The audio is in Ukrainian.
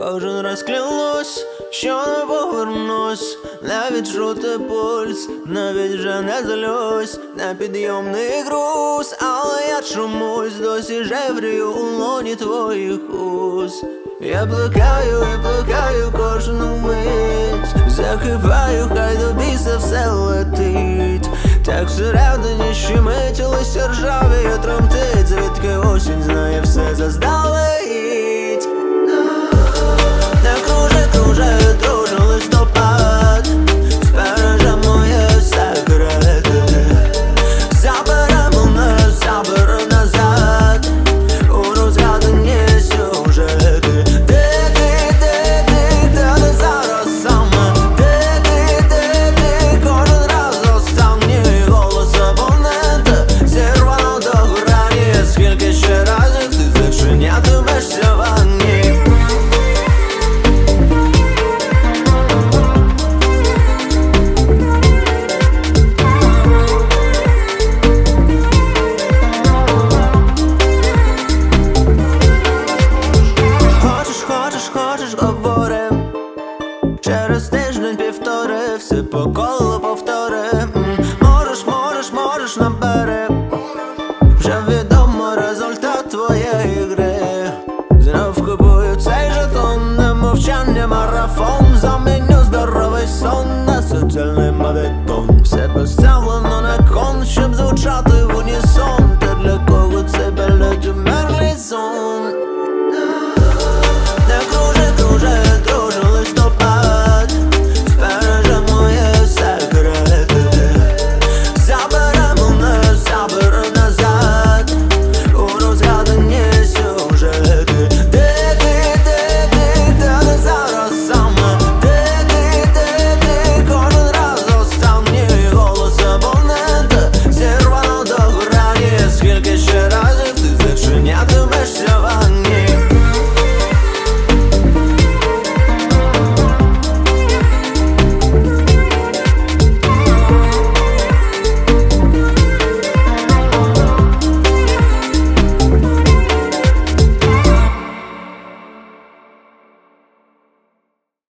Кожен раз клянусь, що не повернусь, не відчути пульс, навіть вже не злюсь, непідйомний груз, але я чомусь досі жеврію у лоні твоїх уст. Я плекаю кожну мить, закипаю, хай до біса все летить. Так всередині щемить, листя ржавіє тремтить, звідки осінь знає все заздалегідь.